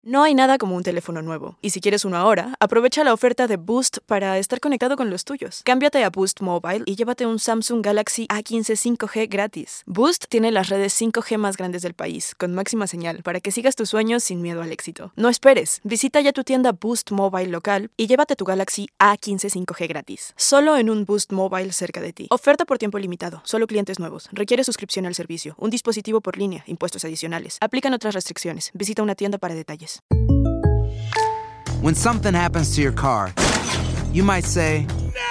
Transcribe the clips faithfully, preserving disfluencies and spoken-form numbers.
No hay nada como un teléfono nuevo, y si quieres uno ahora, aprovecha la oferta de Boost para estar conectado con los tuyos. Cámbiate a Boost Mobile y llévate un Samsung Galaxy A quince cinco G gratis. Boost tiene las redes cinco G más grandes del país, con máxima señal, para que sigas tus sueños sin miedo al éxito. No esperes, visita ya tu tienda Boost Mobile local y llévate tu Galaxy A quince cinco G gratis. Solo en un Boost Mobile cerca de ti. Oferta por tiempo limitado, solo clientes nuevos. Requiere suscripción al servicio, un dispositivo por línea, impuestos adicionales. Aplican otras restricciones. Visita una tienda para detalles. When something happens to your car, you might say,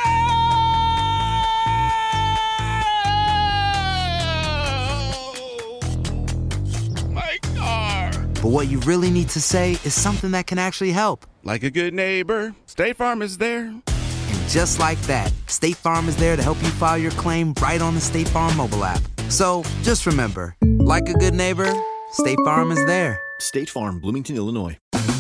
"No! My car!" But what you really need to say is something that can actually help. Like a good neighbor, State Farm is there. And just like that, State Farm is there to help you file your claim right on the State Farm mobile app. So just remember, like a good neighbor, State Farm is there. State Farm, Bloomington, Illinois.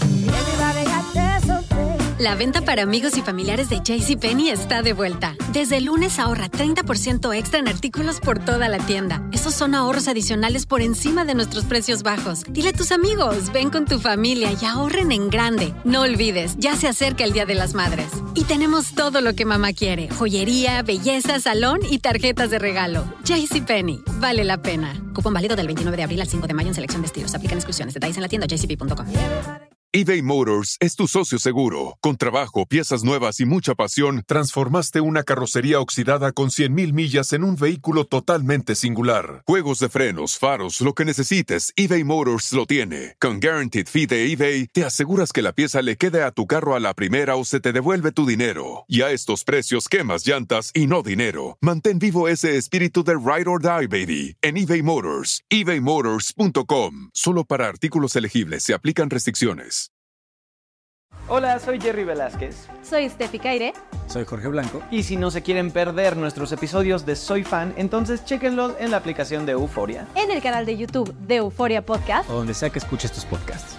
La venta para amigos y familiares de JCPenney está de vuelta. Desde el lunes ahorra treinta por ciento extra en artículos por toda la tienda. Esos son ahorros adicionales por encima de nuestros precios bajos. Dile a tus amigos, ven con tu familia y ahorren en grande. No olvides, ya se acerca el Día de las Madres. Y tenemos todo lo que mamá quiere. Joyería, belleza, salón y tarjetas de regalo. JCPenney, vale la pena. Cupón válido del veintinueve de abril al cinco de mayo en selección de estilos. Aplican exclusiones. Detalles en la tienda j c p punto com. eBay Motors es tu socio seguro. Con trabajo, piezas nuevas y mucha pasión, transformaste una carrocería oxidada con cien mil millas en un vehículo totalmente singular. Juegos de frenos, faros, lo que necesites, eBay Motors lo tiene. Con Guaranteed Fee de eBay, te aseguras que la pieza le quede a tu carro a la primera o se te devuelve tu dinero. Y a estos precios, quemas llantas y no dinero. Mantén vivo ese espíritu de Ride or Die, baby, en eBay Motors. ebay motors punto com. Solo para artículos elegibles se aplican restricciones. Hola, soy Jerry Velázquez. Soy Steffi Caire. Soy Jorge Blanco. Y si no se quieren perder nuestros episodios de Soy Fan, entonces chéquenlos en la aplicación de Euforia, en el canal de YouTube de Euforia Podcast o donde sea que escuches tus podcasts.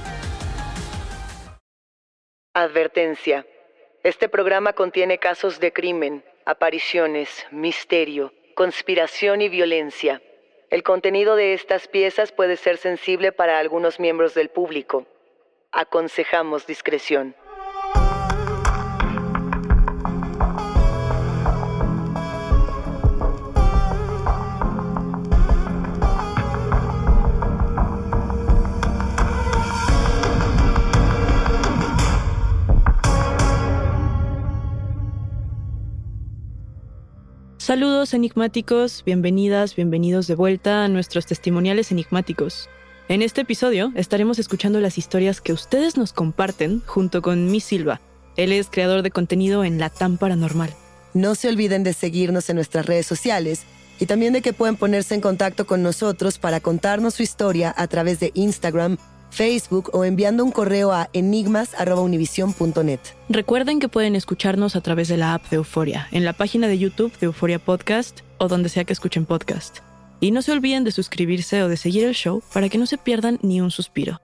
Advertencia. Este programa contiene casos de crimen, apariciones, misterio, conspiración y violencia. El contenido de estas piezas puede ser sensible para algunos miembros del público. Aconsejamos discreción. Saludos enigmáticos, bienvenidas, bienvenidos de vuelta a nuestros testimoniales enigmáticos. En este episodio estaremos escuchando las historias que ustedes nos comparten junto con Miss Silva. Él es creador de contenido en Latam Paranormal. No se olviden de seguirnos en nuestras redes sociales y también de que pueden ponerse en contacto con nosotros para contarnos su historia a través de Instagram, Facebook o enviando un correo a enigmas arroba univision punto net. Recuerden que pueden escucharnos a través de la app de Euforia, en la página de YouTube de Euforia Podcast o donde sea que escuchen podcast. Y no se olviden de suscribirse o de seguir el show para que no se pierdan ni un suspiro.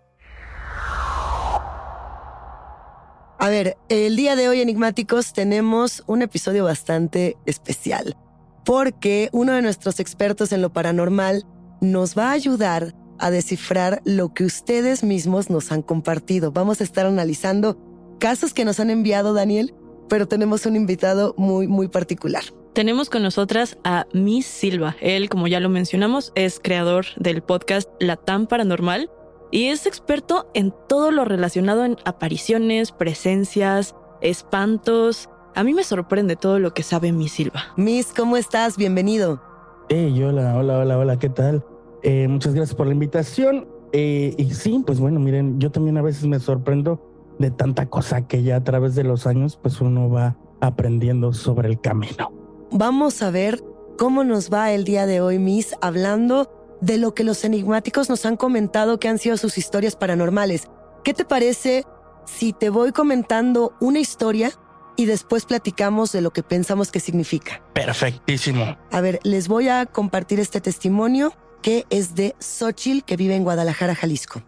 A ver, el día de hoy, enigmáticos, tenemos un episodio bastante especial, porque uno de nuestros expertos en lo paranormal nos va a ayudar a descifrar lo que ustedes mismos nos han compartido. Vamos a estar analizando casos que nos han enviado, Daniel, pero tenemos un invitado muy, muy particular. Tenemos con nosotras a Miss Silva. Él, como ya lo mencionamos, es creador del podcast Latam Paranormal y es experto en todo lo relacionado en apariciones, presencias, espantos. A mí me sorprende todo lo que sabe Miss Silva. Miss, ¿cómo estás? Bienvenido. Hey, hola, hola, hola, hola, ¿qué tal? Eh, muchas gracias por la invitación. Eh, y sí, pues bueno, miren, yo también a veces me sorprendo de tanta cosa que ya a través de los años, pues uno va aprendiendo sobre el camino. Vamos a ver cómo nos va el día de hoy, Miss, hablando de lo que los enigmáticos nos han comentado que han sido sus historias paranormales. ¿Qué te parece si te voy comentando una historia y después platicamos de lo que pensamos que significa? Perfectísimo. A ver, les voy a compartir este testimonio que es de Xochitl, que vive en Guadalajara, Jalisco.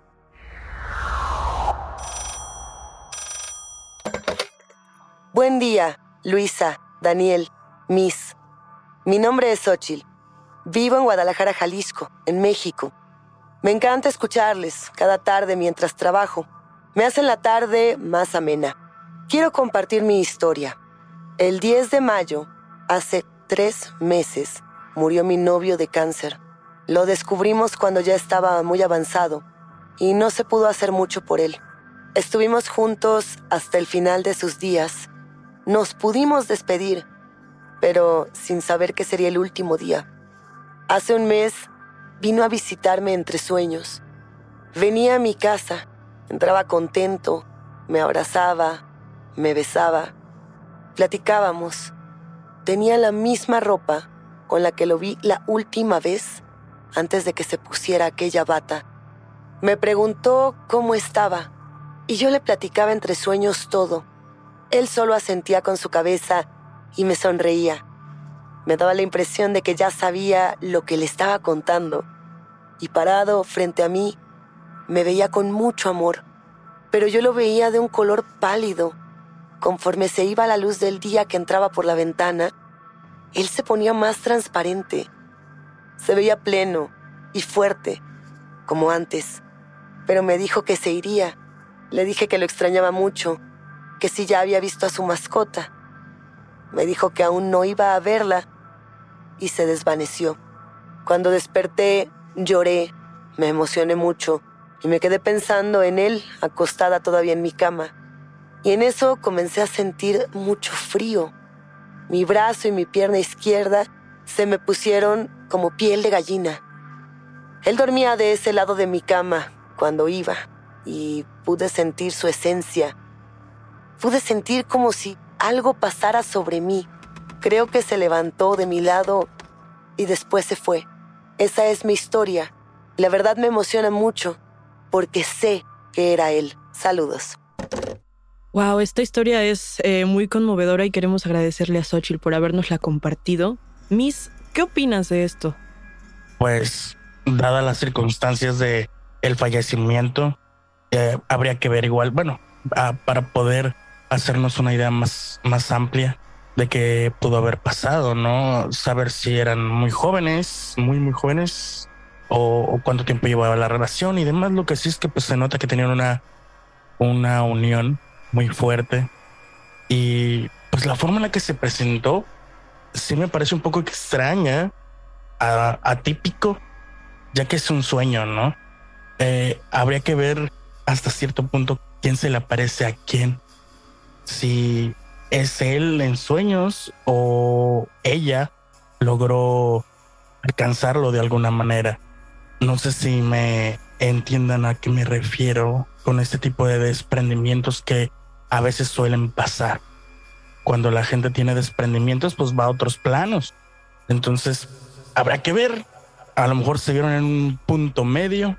Buen día, Luisa, Daniel, Miss. Mi nombre es Xochitl. Vivo en Guadalajara, Jalisco, en México. Me encanta escucharles cada tarde mientras trabajo. Me hacen la tarde más amena. Quiero compartir mi historia. El diez de mayo, hace tres meses, murió mi novio de cáncer. Lo descubrimos cuando ya estaba muy avanzado y no se pudo hacer mucho por él. Estuvimos juntos hasta el final de sus días. Nos pudimos despedir, pero sin saber que sería el último día. Hace un mes vino a visitarme entre sueños. Venía a mi casa, entraba contento, me abrazaba, me besaba. Platicábamos. Tenía la misma ropa con la que lo vi la última vez antes de que se pusiera aquella bata. Me preguntó cómo estaba y yo le platicaba entre sueños todo. Él solo asentía con su cabeza y me sonreía. Me daba la impresión de que ya sabía lo que le estaba contando. Y parado frente a mí, me veía con mucho amor, pero yo lo veía de un color pálido. Conforme se iba la luz del día que entraba por la ventana, él se ponía más transparente. Se veía pleno y fuerte, como antes, pero me dijo que se iría. Le dije que lo extrañaba mucho, que si ya había visto a su mascota. Me dijo que aún no iba a verla y se desvaneció. Cuando desperté, lloré, me emocioné mucho y me quedé pensando en él acostada todavía en mi cama. Y en eso comencé a sentir mucho frío. Mi brazo y mi pierna izquierda se me pusieron como piel de gallina. Él dormía de ese lado de mi cama cuando iba y pude sentir su esencia. Pude sentir como si algo pasara sobre mí. Creo que se levantó de mi lado y después se fue. Esa es mi historia. La verdad me emociona mucho porque sé que era él. Saludos. Wow, esta historia es eh, muy conmovedora y queremos agradecerle a Xóchitl por habernosla compartido. Miss, ¿qué opinas de esto? Pues, dadas las circunstancias de el fallecimiento, eh, habría que ver igual, bueno, a, para poder hacernos una idea más, más amplia de qué pudo haber pasado, ¿no? Saber si eran muy jóvenes, muy, muy jóvenes, o, o cuánto tiempo llevaba la relación y demás. Lo que sí es que pues se nota que tenían una, una unión muy fuerte. Y pues la forma en la que se presentó sí me parece un poco extraña, a, atípico, ya que es un sueño, ¿no? Eh, habría que ver hasta cierto punto quién se le aparece a quién. Si es él en sueños o ella logró alcanzarlo de alguna manera. No sé si me entiendan a qué me refiero con este tipo de desprendimientos que a veces suelen pasar. Cuando la gente tiene desprendimientos, pues va a otros planos. Entonces, habrá que ver. A lo mejor se vieron en un punto medio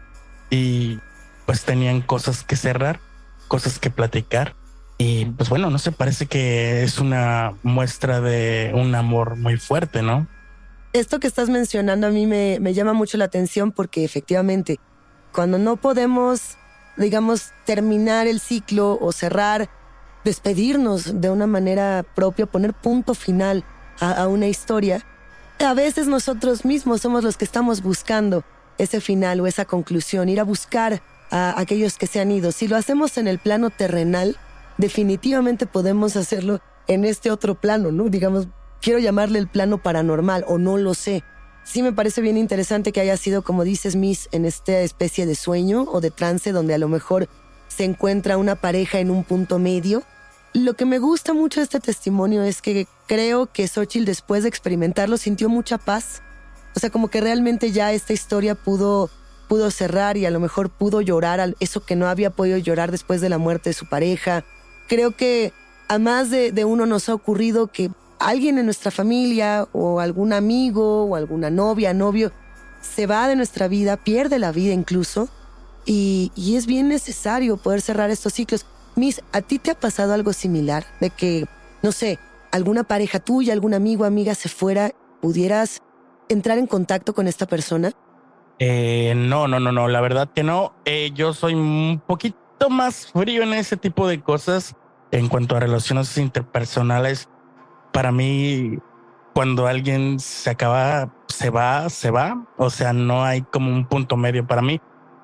y pues tenían cosas que cerrar, cosas que platicar. Y pues bueno, no sé, parece que es una muestra de un amor muy fuerte, ¿no? Esto que estás mencionando a mí me, me llama mucho la atención porque efectivamente, cuando no podemos, digamos, terminar el ciclo o cerrar, despedirnos de una manera propia, poner punto final a, a una historia, a veces nosotros mismos somos los que estamos buscando ese final o esa conclusión, ir a buscar a aquellos que se han ido. Si lo hacemos en el plano terrenal, definitivamente podemos hacerlo en este otro plano, ¿no? Digamos, quiero llamarle el plano paranormal o no lo sé. Sí me parece bien interesante que haya sido, como dices, Miss, en esta especie de sueño o de trance donde a lo mejor se encuentra una pareja en un punto medio. Lo que me gusta mucho de este testimonio es que creo que Xóchitl, después de experimentarlo, sintió mucha paz. O sea, como que realmente ya esta historia pudo, pudo cerrar y a lo mejor pudo llorar a eso que no había podido llorar después de la muerte de su pareja. Creo que a más de, de uno nos ha ocurrido que alguien en nuestra familia o algún amigo o alguna novia, novio, se va de nuestra vida, pierde la vida incluso, y, y es bien necesario poder cerrar estos ciclos. Miss, ¿a ti te ha pasado algo similar? De que, no sé, alguna pareja tuya, algún amigo, amiga se fuera, ¿pudieras entrar en contacto con esta persona? Eh, no, no, no, no, la verdad que no. Eh, yo soy un poquito más frío en ese tipo de cosas en cuanto a relaciones interpersonales. Para mí, cuando alguien se acaba, se va, se va. O sea, no hay como un punto medio para mí.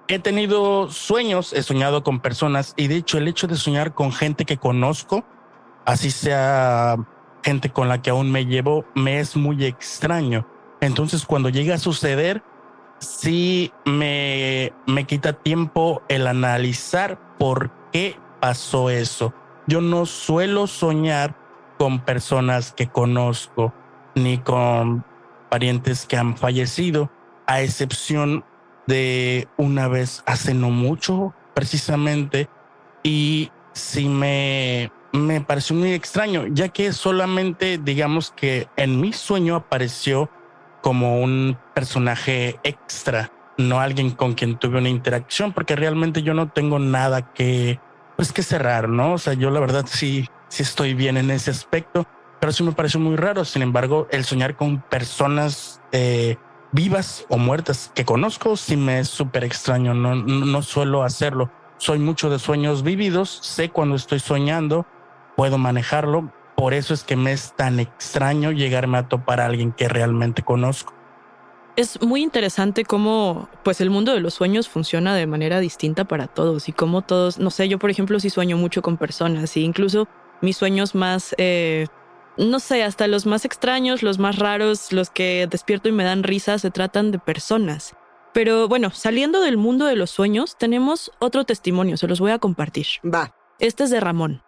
he tenido sueños, he soñado con personas y de hecho el hecho de soñar con gente que conozco, así sea gente con la que aún me llevo, me es muy extraño. Entonces cuando llega a suceder, sí me, me quita tiempo el analizar por qué pasó eso. Yo no suelo soñar con personas que conozco ni con parientes que han fallecido, a excepción de una vez hace no mucho, precisamente, y sí me, me pareció muy extraño, ya que solamente, digamos que en mi sueño apareció como un personaje extra, no alguien con quien tuve una interacción, porque realmente yo no tengo nada que, pues, que cerrar, ¿no? O sea, yo la verdad sí, sí estoy bien en ese aspecto, pero sí me pareció muy raro. Sin embargo, el soñar con personas eh, vivas o muertas que conozco sí me es súper extraño. No, no, no suelo hacerlo. Soy mucho de sueños vívidos. Sé cuando estoy soñando, puedo manejarlo. Por eso es que me es tan extraño llegarme a topar a alguien que realmente conozco. Es muy interesante cómo, pues, el mundo de los sueños funciona de manera distinta para todos y cómo todos, no sé, yo por ejemplo sí sueño mucho con personas y incluso mis sueños más, eh, no sé, hasta los más extraños, los más raros, los que despierto y me dan risa, se tratan de personas. Pero bueno, saliendo del mundo de los sueños, tenemos otro testimonio, se los voy a compartir. Va. Este es de Ramón.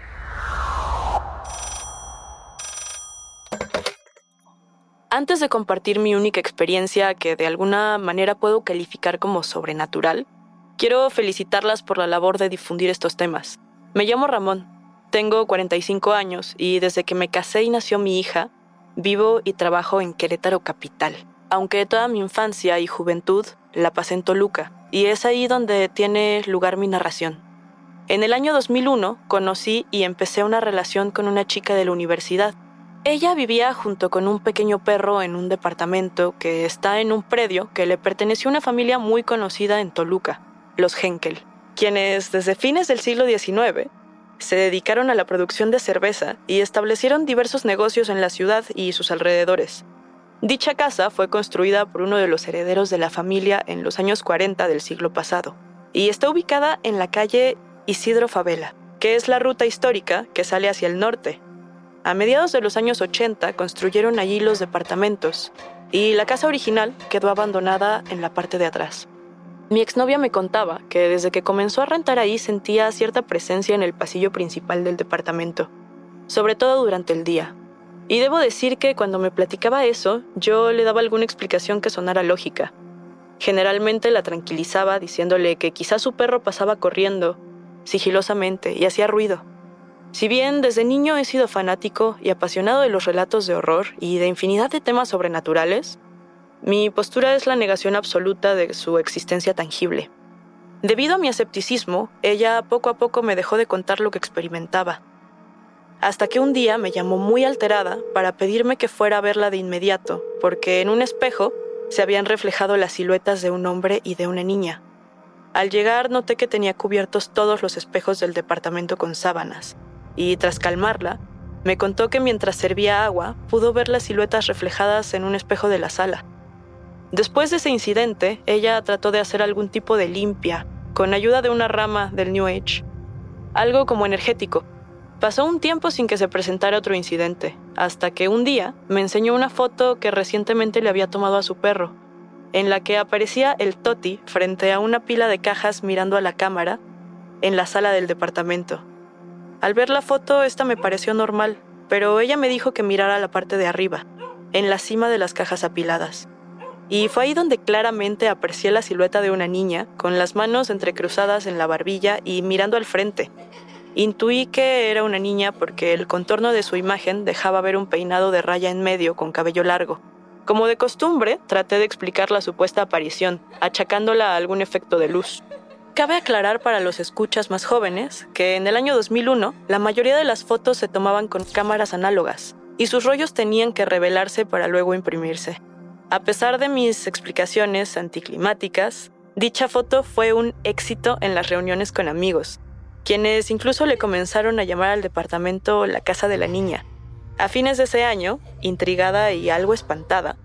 Antes de compartir mi única experiencia, que de alguna manera puedo calificar como sobrenatural, quiero felicitarlas por la labor de difundir estos temas. Me llamo Ramón, tengo cuarenta y cinco años y desde que me casé y nació mi hija, vivo y trabajo en Querétaro capital. Aunque toda mi infancia y juventud la pasé en Toluca, y es ahí donde tiene lugar mi narración. En el año dos mil uno conocí y empecé una relación con una chica de la universidad. Ella vivía junto con un pequeño perro en un departamento que está en un predio que le perteneció a una familia muy conocida en Toluca, los Henkel, quienes desde fines del siglo diecinueve se dedicaron a la producción de cerveza y establecieron diversos negocios en la ciudad y sus alrededores. Dicha casa fue construida por uno de los herederos de la familia en los años cuarenta del siglo pasado y está ubicada en la calle Isidro Favela, que es la ruta histórica que sale hacia el norte. A mediados de los años ochenta construyeron allí los departamentos y la casa original quedó abandonada en la parte de atrás. Mi exnovia me contaba que desde que comenzó a rentar ahí sentía cierta presencia en el pasillo principal del departamento, sobre todo durante el día. Y debo decir que cuando me platicaba eso, yo le daba alguna explicación que sonara lógica. Generalmente la tranquilizaba diciéndole que quizás su perro pasaba corriendo sigilosamente y hacía ruido. Si bien desde niño he sido fanático y apasionado de los relatos de horror y de infinidad de temas sobrenaturales, mi postura es la negación absoluta de su existencia tangible. Debido a mi escepticismo, ella poco a poco me dejó de contar lo que experimentaba, hasta que un día me llamó muy alterada para pedirme que fuera a verla de inmediato, porque en un espejo se habían reflejado las siluetas de un hombre y de una niña. Al llegar noté que tenía cubiertos todos los espejos del departamento con sábanas, y tras calmarla, me contó que mientras servía agua, pudo ver las siluetas reflejadas en un espejo de la sala. Después de ese incidente, ella trató de hacer algún tipo de limpia, con ayuda de una rama del New Age, algo como energético. Pasó un tiempo sin que se presentara otro incidente, hasta que un día me enseñó una foto que recientemente le había tomado a su perro, en la que aparecía el Toti frente a una pila de cajas mirando a la cámara en la sala del departamento. Al ver la foto, esta me pareció normal, pero ella me dijo que mirara la parte de arriba, en la cima de las cajas apiladas. Y fue ahí donde claramente aprecié la silueta de una niña, con las manos entrecruzadas en la barbilla y mirando al frente. Intuí que era una niña porque el contorno de su imagen dejaba ver un peinado de raya en medio con cabello largo. Como de costumbre, traté de explicar la supuesta aparición, achacándola a algún efecto de luz. Cabe aclarar para los escuchas más jóvenes que en el año dos mil uno la mayoría de las fotos se tomaban con cámaras análogas y sus rollos tenían que revelarse para luego imprimirse. A pesar de mis explicaciones anticlimáticas, dicha foto fue un éxito en las reuniones con amigos, quienes incluso le comenzaron a llamar al departamento la casa de la niña. A fines de ese año, intrigada y algo espantada,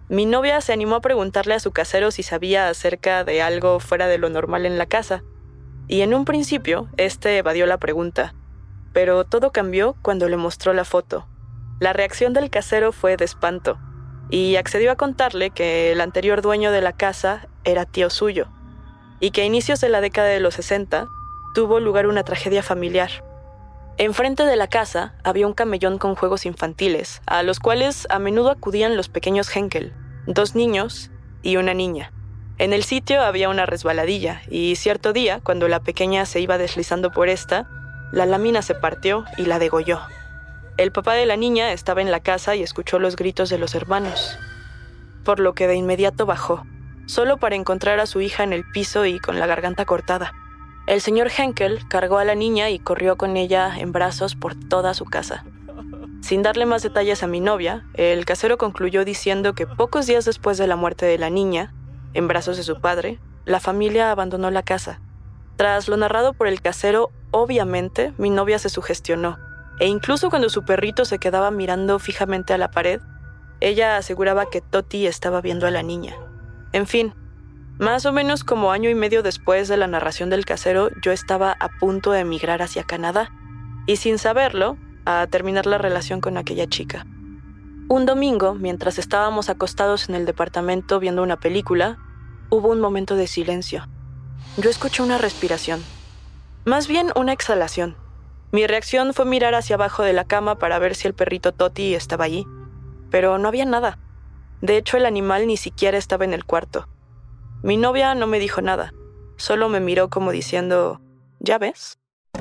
Mi novia se animó a preguntarle a su casero si sabía acerca de algo fuera de lo normal en la casa, y en un principio, este evadió la pregunta, pero todo cambió cuando le mostró la foto. La reacción del casero fue de espanto, y accedió a contarle que el anterior dueño de la casa era tío suyo, y que a inicios de la década de los sesenta tuvo lugar una tragedia familiar. Enfrente de la casa había un camellón con juegos infantiles, a los cuales a menudo acudían los pequeños Henkel, dos niños y una niña. En el sitio había una resbaladilla, y cierto día, cuando la pequeña se iba deslizando por esta, la lámina se partió y la degolló. El papá de la niña estaba en la casa y escuchó los gritos de los hermanos, por lo que de inmediato bajó, solo para encontrar a su hija en el piso y con la garganta cortada. El señor Henkel cargó a la niña y corrió con ella en brazos por toda su casa. Sin darle más detalles a mi novia, el casero concluyó diciendo que pocos días después de la muerte de la niña, en brazos de su padre, la familia abandonó la casa. Tras lo narrado por el casero, obviamente mi novia se sugestionó, e incluso cuando su perrito se quedaba mirando fijamente a la pared, ella aseguraba que Toti estaba viendo a la niña. En fin, más o menos como año y medio después de la narración del casero, yo estaba a punto de emigrar hacia Canadá, y sin saberlo, a terminar la relación con aquella chica. Un domingo, mientras estábamos acostados en el departamento viendo una película, hubo un momento de silencio. Yo escuché una respiración, más bien una exhalación. Mi reacción fue mirar hacia abajo de la cama para ver si el perrito Toti estaba allí, pero no había nada. De hecho, el animal ni siquiera estaba en el cuarto. Mi novia no me dijo nada, solo me miró como diciendo, ¿ya ves?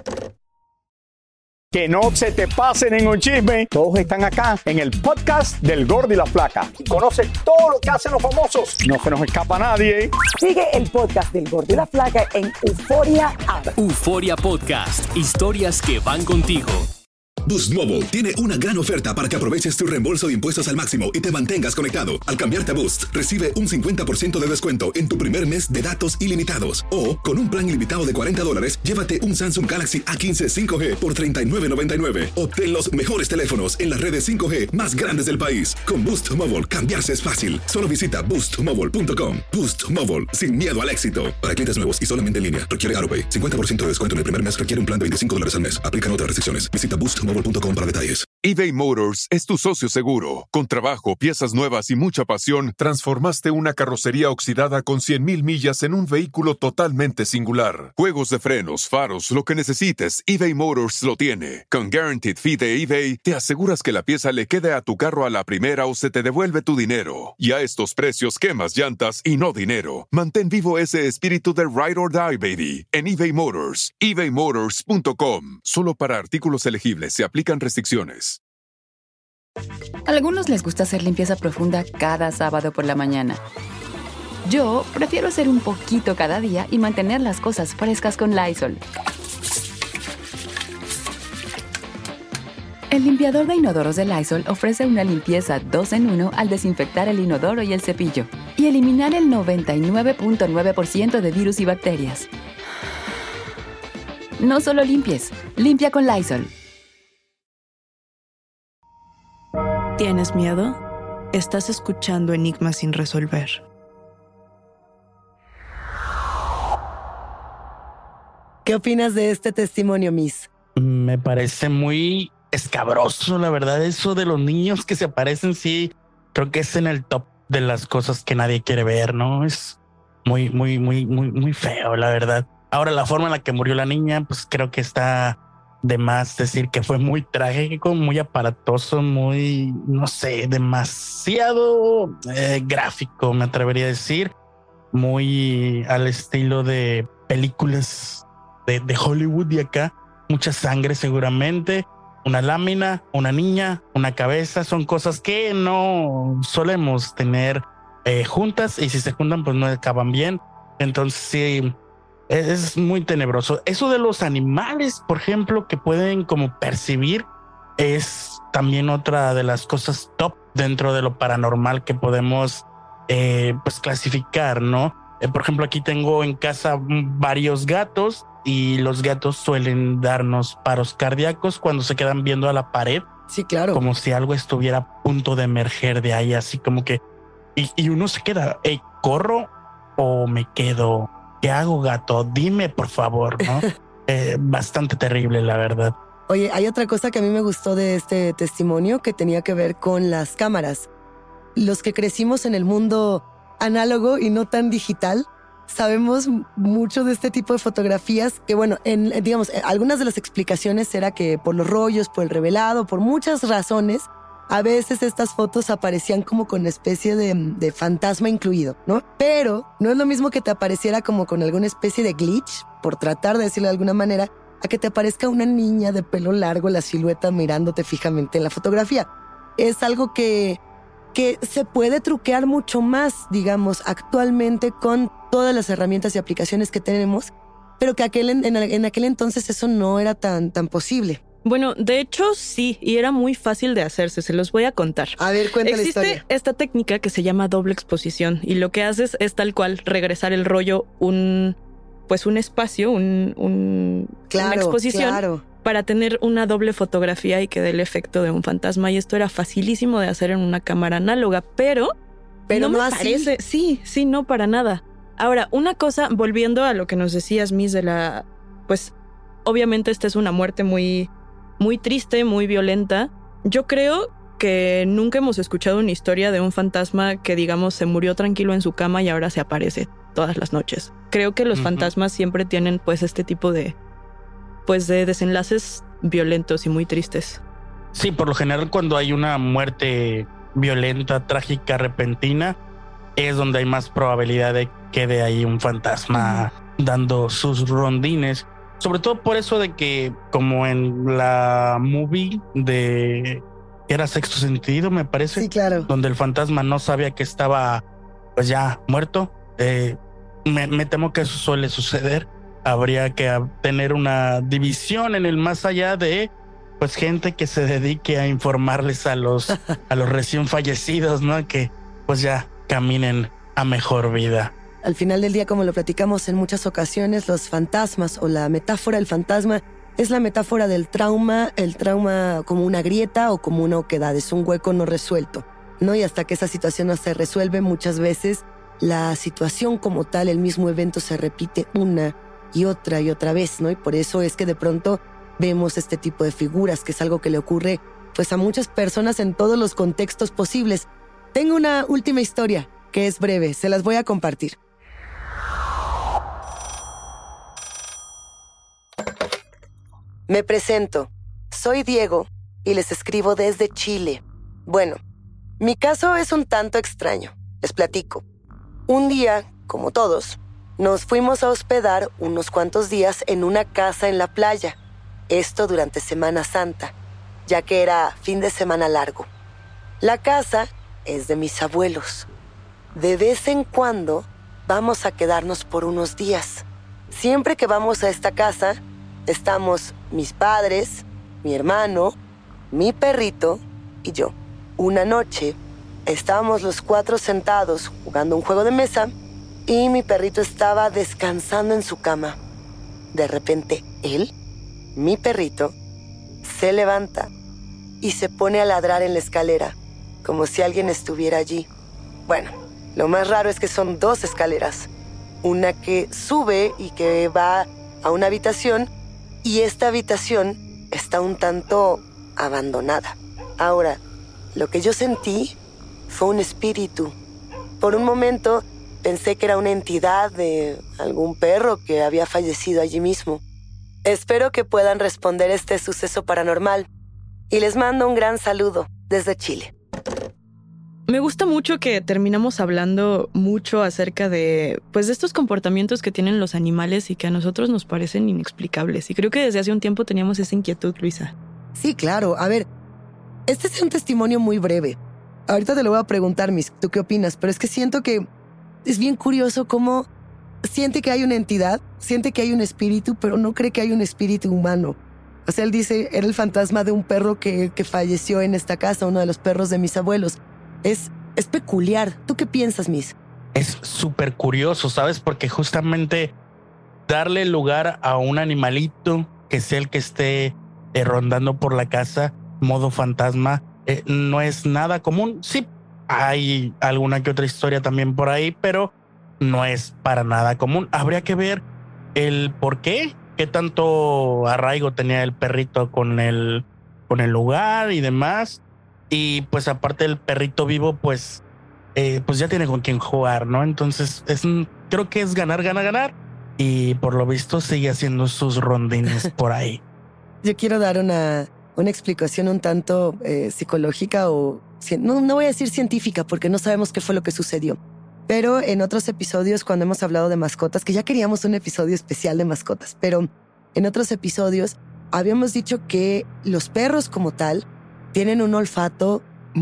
Que no se te pasen en un chisme. Todos están acá en el podcast del Gordo y la Flaca. Conoce todo lo que hacen los famosos. No se nos escapa nadie. Sigue el podcast del Gordo y la Flaca en Euforia App. Euforia Podcast. Historias que van contigo. Boost Mobile tiene una gran oferta para que aproveches tu reembolso de impuestos al máximo y te mantengas conectado. Al cambiarte a Boost, recibe un cincuenta por ciento de descuento en tu primer mes de datos ilimitados. O, con un plan ilimitado de cuarenta dólares, llévate un Samsung Galaxy A quince cinco G por treinta y nueve noventa y nueve. Obtén los mejores teléfonos en las redes cinco G más grandes del país. Con Boost Mobile, cambiarse es fácil. Solo visita boost mobile punto com. Boost Mobile, sin miedo al éxito. Para clientes nuevos y solamente en línea, requiere AutoPay. cincuenta por ciento de descuento en el primer mes requiere un plan de veinticinco dólares al mes. Aplican otras restricciones. Visita boost mobile punto com para detalles. eBay Motors es tu socio seguro. Con trabajo, piezas nuevas y mucha pasión, transformaste una carrocería oxidada con cien mil millas en un vehículo totalmente singular. Juegos de frenos, faros, lo que necesites, eBay Motors lo tiene. Con Guaranteed Fee de eBay, te aseguras que la pieza le quede a tu carro a la primera o se te devuelve tu dinero. Y a estos precios, quemas llantas y no dinero. Mantén vivo ese espíritu de Ride or Die, baby, en eBay Motors. ebay motors punto com. Solo para artículos elegibles se aplican restricciones. A algunos les gusta hacer limpieza profunda cada sábado por la mañana. Yo prefiero hacer un poquito cada día y mantener las cosas frescas con Lysol. El limpiador de inodoros de Lysol ofrece una limpieza dos en uno al desinfectar el inodoro y el cepillo y eliminar el noventa y nueve punto nueve por ciento de virus y bacterias. No solo limpies, limpia con Lysol. ¿Tienes miedo? Estás escuchando Enigmas sin resolver. ¿Qué opinas de este testimonio, Miss? Me parece muy escabroso, la verdad. Eso de los niños que se aparecen, sí, creo que es en el top de las cosas que nadie quiere ver, ¿no? Es muy, muy, muy, muy, muy feo, la verdad. Ahora, la forma en la que murió la niña, pues creo que está de más decir que fue muy trágico, muy aparatoso, muy, no sé, demasiado eh, gráfico, me atrevería a decir, muy al estilo de películas de, de Hollywood y acá, mucha sangre seguramente, una lámina, una niña, una cabeza, son cosas que no solemos tener eh, juntas y si se juntan pues no acaban bien, entonces sí. Es muy tenebroso. Eso de los animales, por ejemplo, que pueden como percibir, es también otra de las cosas top dentro de lo paranormal que podemos eh, pues clasificar, ¿no? Eh, por ejemplo, aquí tengo en casa varios gatos y los gatos suelen darnos paros cardíacos cuando se quedan viendo a la pared. Sí, claro. Como si algo estuviera a punto de emerger de ahí, así como que y, y uno se queda, hey, ¿corro o me quedo? ¿Qué hago, gato? Dime, por favor, ¿no? eh, bastante terrible, la verdad. Oye, hay otra cosa que a mí me gustó de este testimonio que tenía que ver con las cámaras. Los que crecimos en el mundo análogo y no tan digital, sabemos mucho de este tipo de fotografías que, bueno, en, digamos, algunas de las explicaciones era que por los rollos, por el revelado, por muchas razones, a veces estas fotos aparecían como con una especie de, de fantasma incluido, ¿no? Pero no es lo mismo que te apareciera como con alguna especie de glitch, por tratar de decirlo de alguna manera, a que te aparezca una niña de pelo largo, la silueta mirándote fijamente en la fotografía. Es algo que, que se puede truquear mucho más, digamos, actualmente con todas las herramientas y aplicaciones que tenemos, pero que aquel, en, en aquel entonces eso no era tan, tan posible. Bueno, de hecho sí, y era muy fácil de hacerse, se los voy a contar. A ver, cuenta la historia. Existe esta técnica que se llama doble exposición y lo que haces es tal cual regresar el rollo un... pues un espacio, un, un, claro, una exposición claro. para tener una doble fotografía y que dé el efecto de un fantasma. Y esto era facilísimo de hacer en una cámara análoga, pero, pero no, no me así. parece. Sí, sí, no para nada. Ahora, una cosa, volviendo a lo que nos decías, Miss, de la... Pues, obviamente esta es una muerte muy, muy triste, muy violenta. Yo creo que nunca hemos escuchado una historia de un fantasma que, digamos, se murió tranquilo en su cama y ahora se aparece todas las noches. Creo que los uh-huh. fantasmas siempre tienen pues este tipo de pues de desenlaces violentos y muy tristes. Sí, por lo general cuando hay una muerte violenta, trágica, repentina, es donde hay más probabilidad de que quede ahí un fantasma uh-huh. dando sus rondines. Sobre todo por eso de que, como en la movie de... Era Sexto Sentido, me parece. Sí, claro. Donde el fantasma no sabía que estaba pues ya muerto. Eh, me, me temo que eso suele suceder. Habría que tener una división en el más allá de pues gente que se dedique a informarles a los, a los recién fallecidos, ¿no? Que pues ya caminen a mejor vida. Al final del día, como lo platicamos en muchas ocasiones, los fantasmas o la metáfora del fantasma es la metáfora del trauma, el trauma como una grieta o como una oquedad, es un hueco no resuelto, ¿no? Y hasta que esa situación no se resuelve, muchas veces la situación como tal, el mismo evento se repite una y otra y otra vez, ¿no? Y por eso es que de pronto vemos este tipo de figuras, que es algo que le ocurre pues a muchas personas en todos los contextos posibles. Tengo una última historia que es breve, se las voy a compartir. Me presento, soy Diego y les escribo desde Chile. Bueno, mi caso es un tanto extraño, les platico. Un día, como todos, nos fuimos a hospedar unos cuantos días en una casa en la playa. Esto durante Semana Santa, ya que era fin de semana largo. La casa es de mis abuelos. De vez en cuando vamos a quedarnos por unos días. Siempre que vamos a esta casa, estamos mis padres, mi hermano, mi perrito y yo. Una noche, estábamos los cuatro sentados jugando un juego de mesa y mi perrito estaba descansando en su cama. De repente, él, mi perrito, se levanta y se pone a ladrar en la escalera, como si alguien estuviera allí. Bueno, lo más raro es que son dos escaleras. Una que sube y que va a una habitación, y esta habitación está un tanto abandonada. Ahora, lo que yo sentí fue un espíritu. Por un momento pensé que era una entidad de algún perro que había fallecido allí mismo. Espero que puedan responder este suceso paranormal y les mando un gran saludo desde Chile. Me gusta mucho que terminamos hablando mucho acerca de, pues, de estos comportamientos que tienen los animales y que a nosotros nos parecen inexplicables. Y creo que desde hace un tiempo teníamos esa inquietud, Luisa. Sí, claro. A ver, este es un testimonio muy breve. Ahorita te lo voy a preguntar, Miss, ¿tú qué opinas? Pero es que siento que es bien curioso cómo siente que hay una entidad, siente que hay un espíritu, pero no cree que hay un espíritu humano. O sea, él dice, era el fantasma de un perro que, que falleció en esta casa, uno de los perros de mis abuelos. Es, es peculiar. ¿Tú qué piensas, Miss? Es súper curioso, ¿sabes? Porque justamente darle lugar a un animalito que sea el que esté eh, rondando por la casa, modo fantasma, eh, no es nada común. Sí, hay alguna que otra historia también por ahí, pero no es para nada común. Habría que ver el por qué, qué tanto arraigo tenía el perrito con el, con el lugar y demás. Y pues aparte el perrito vivo, pues, eh, pues ya tiene con quién jugar, ¿no? Entonces es, creo que es ganar, ganar, ganar. Y por lo visto sigue haciendo sus rondines por ahí. Yo quiero dar una, una explicación un tanto eh, psicológica o... No, no voy a decir científica porque no sabemos qué fue lo que sucedió. Pero en otros episodios, cuando hemos hablado de mascotas, que ya queríamos un episodio especial de mascotas, pero en otros episodios habíamos dicho que los perros como tal tienen un olfato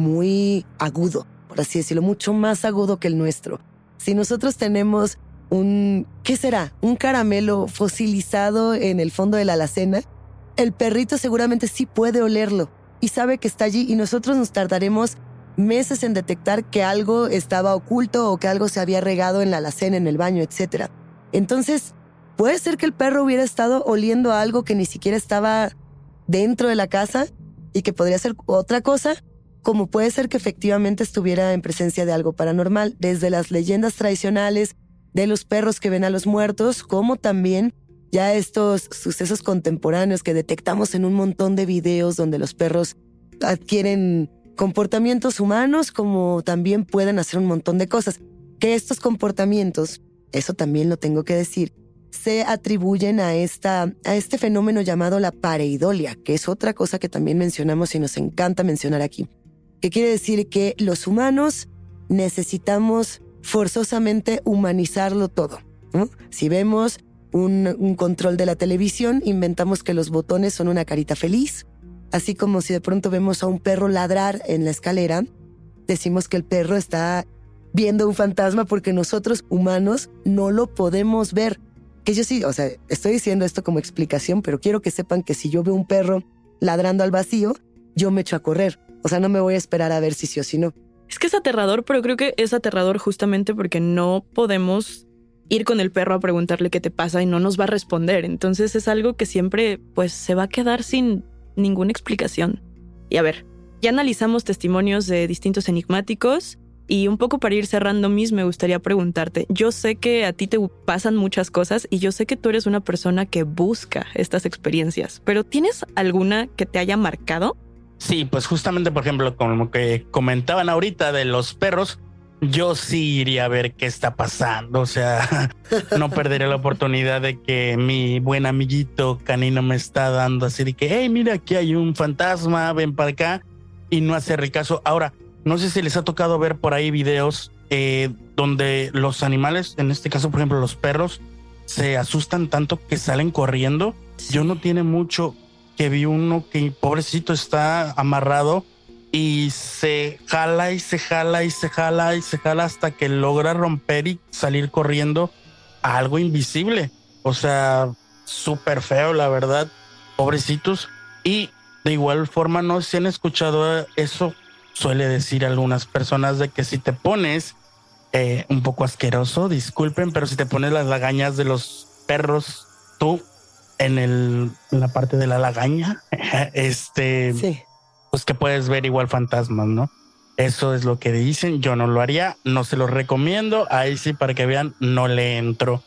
muy agudo, por así decirlo, mucho más agudo que el nuestro. Si nosotros tenemos un, ¿qué será? Un caramelo fosilizado en el fondo de la alacena, el perrito seguramente sí puede olerlo y sabe que está allí, y nosotros nos tardaremos meses en detectar que algo estaba oculto o que algo se había regado en la alacena, en el baño, etcétera. Entonces, puede ser que el perro hubiera estado oliendo a algo que ni siquiera estaba dentro de la casa y que podría ser otra cosa, como puede ser que efectivamente estuviera en presencia de algo paranormal, desde las leyendas tradicionales de los perros que ven a los muertos, como también ya estos sucesos contemporáneos que detectamos en un montón de videos donde los perros adquieren comportamientos humanos, como también pueden hacer un montón de cosas. Que estos comportamientos, eso también lo tengo que decir, se atribuyen a, esta, a este fenómeno llamado la pareidolia, que es otra cosa que también mencionamos y nos encanta mencionar aquí. Que quiere decir que los humanos necesitamos forzosamente humanizarlo todo, ¿no? Si vemos un, un control de la televisión, inventamos que los botones son una carita feliz. Así como si de pronto vemos a un perro ladrar en la escalera, decimos que el perro está viendo un fantasma porque nosotros humanos no lo podemos ver. Que yo sí, o sea, estoy diciendo esto como explicación, pero quiero que sepan que si yo veo un perro ladrando al vacío, yo me echo a correr. O sea, no me voy a esperar a ver si sí o si no. Es que es aterrador, pero creo que es aterrador justamente porque no podemos ir con el perro a preguntarle qué te pasa y no nos va a responder. Entonces es algo que siempre, pues, se va a quedar sin ninguna explicación. Y a ver, ya analizamos testimonios de distintos enigmáticos y un poco para ir cerrando, Miss, me gustaría preguntarte. Yo sé que a ti te pasan muchas cosas y yo sé que tú eres una persona que busca estas experiencias, pero ¿tienes alguna que te haya marcado? Sí, pues justamente, por ejemplo, como que comentaban ahorita de los perros, yo sí iría a ver qué está pasando. O sea, no perderé la oportunidad de que mi buen amiguito canino me está dando así de que, hey, mira, aquí hay un fantasma, ven para acá, y no hacerle caso. Ahora, no sé si les ha tocado ver por ahí videos eh, donde los animales, en este caso, por ejemplo, los perros, se asustan tanto que salen corriendo. Sí. Yo no tiene mucho que vi uno que, pobrecito, está amarrado y se jala y se jala y se jala y se jala hasta que logra romper y salir corriendo a algo invisible. O sea, súper feo, la verdad. Pobrecitos. Y de igual forma, no sé si han escuchado eso. Suele decir algunas personas de que si te pones eh, un poco asqueroso, disculpen, pero si te pones las lagañas de los perros, tú en, el, en la parte de la lagaña, este... sí. Pues que puedes ver igual fantasmas, ¿no? Eso es lo que dicen. Yo no lo haría, no se los recomiendo. Ahí sí, para que vean, no le entro.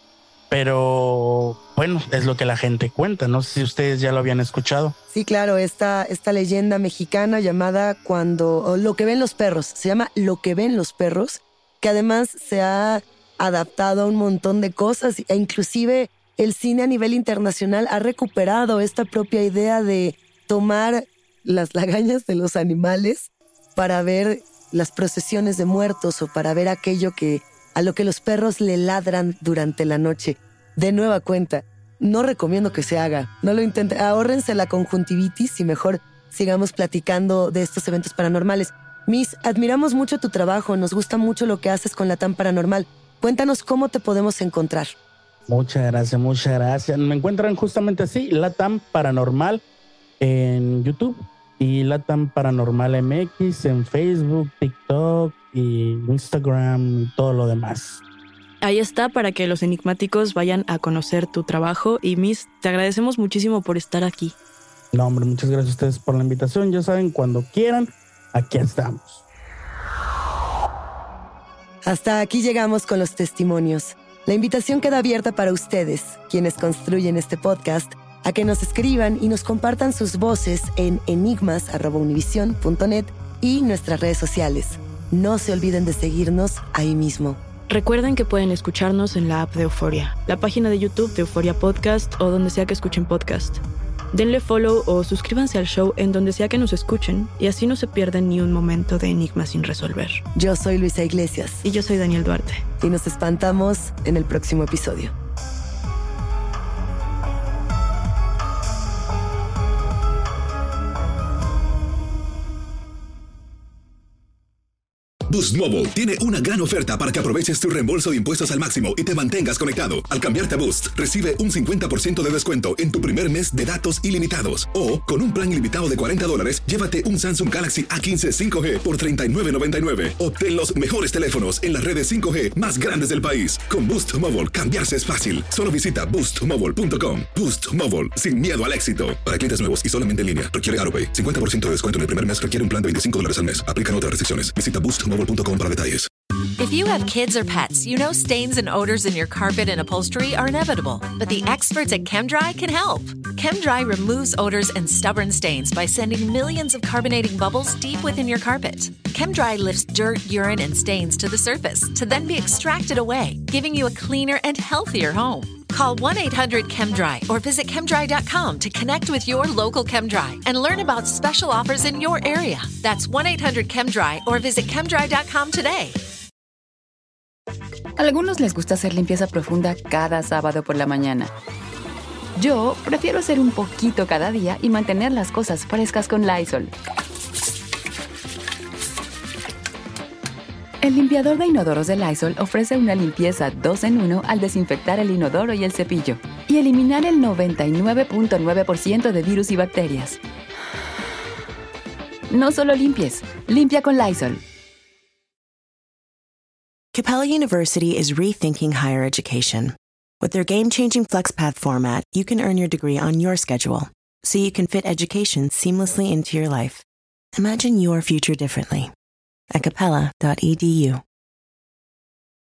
Pero bueno, es lo que la gente cuenta. No sé si ustedes ya lo habían escuchado. Sí, claro, esta, esta leyenda mexicana llamada cuando o Lo que ven los perros. Se llama Lo que ven los perros, que además se ha adaptado a un montón de cosas e inclusive el cine a nivel internacional ha recuperado esta propia idea de tomar las lagañas de los animales para ver las procesiones de muertos o para ver aquello que a lo que los perros le ladran durante la noche. De nueva cuenta, no recomiendo que se haga. No lo intenten. Ahórrense la conjuntivitis y mejor sigamos platicando de estos eventos paranormales. Miss, admiramos mucho tu trabajo. Nos gusta mucho lo que haces con Latam Paranormal. Cuéntanos cómo te podemos encontrar. Muchas gracias, muchas gracias. Me encuentran justamente así, Latam Paranormal en YouTube. Y Latam Paranormal M X en Facebook, TikTok y Instagram y todo lo demás. Ahí está para que los enigmáticos vayan a conocer tu trabajo. Y Miss, te agradecemos muchísimo por estar aquí. No, hombre, muchas gracias a ustedes por la invitación. Ya saben, cuando quieran, aquí estamos. Hasta aquí llegamos con los testimonios. La invitación queda abierta para ustedes, quienes construyen este podcast, a que nos escriban y nos compartan sus voces en enigmas arroba univision punto net y nuestras redes sociales. No se olviden de seguirnos ahí mismo. Recuerden que pueden escucharnos en la app de Euforia, la página de YouTube de Euforia Podcast o donde sea que escuchen podcast. Denle follow o suscríbanse al show en donde sea que nos escuchen y así no se pierden ni un momento de enigma sin resolver. Yo soy Luisa Iglesias. Y yo soy Daniel Duarte. Y nos espantamos en el próximo episodio. Boost Mobile tiene una gran oferta para que aproveches tu reembolso de impuestos al máximo y te mantengas conectado. Al cambiarte a Boost, recibe un cincuenta por ciento de descuento en tu primer mes de datos ilimitados. O, con un plan ilimitado de cuarenta dólares, llévate un Samsung Galaxy A quince cinco G por treinta y nueve noventa y nueve. Obtén los mejores teléfonos en las redes cinco G más grandes del país. Con Boost Mobile, cambiarse es fácil. Solo visita boost mobile punto com. Boost Mobile, sin miedo al éxito. Para clientes nuevos y solamente en línea, requiere AutoPay. cincuenta por ciento de descuento en el primer mes requiere un plan de veinticinco dólares al mes. Aplican otras restricciones. Visita boost mobile punto com para detalles. If you have kids or pets, you know stains and odors in your carpet and upholstery are inevitable. But the experts at ChemDry can help. ChemDry removes odors and stubborn stains by sending millions of carbonating bubbles deep within your carpet. ChemDry lifts dirt, urine, and stains to the surface to then be extracted away, giving you a cleaner and healthier home. Call one eight hundred ChemDry or visit chemdry dot com to connect with your local ChemDry and learn about special offers in your area. That's one eight hundred ChemDry or visit chemdry dot com today. A algunos les gusta hacer limpieza profunda cada sábado por la mañana. Yo prefiero hacer un poquito cada día y mantener las cosas frescas con Lysol. El limpiador de inodoros de Lysol ofrece una limpieza dos en uno al desinfectar el inodoro y el cepillo y eliminar el noventa y nueve punto nueve por ciento de virus y bacterias. No solo limpies, limpia con Lysol. Capella University is rethinking higher education. With their game-changing FlexPath format, you can earn your degree on your schedule, so you can fit education seamlessly into your life. Imagine your future differently at capella dot e d u.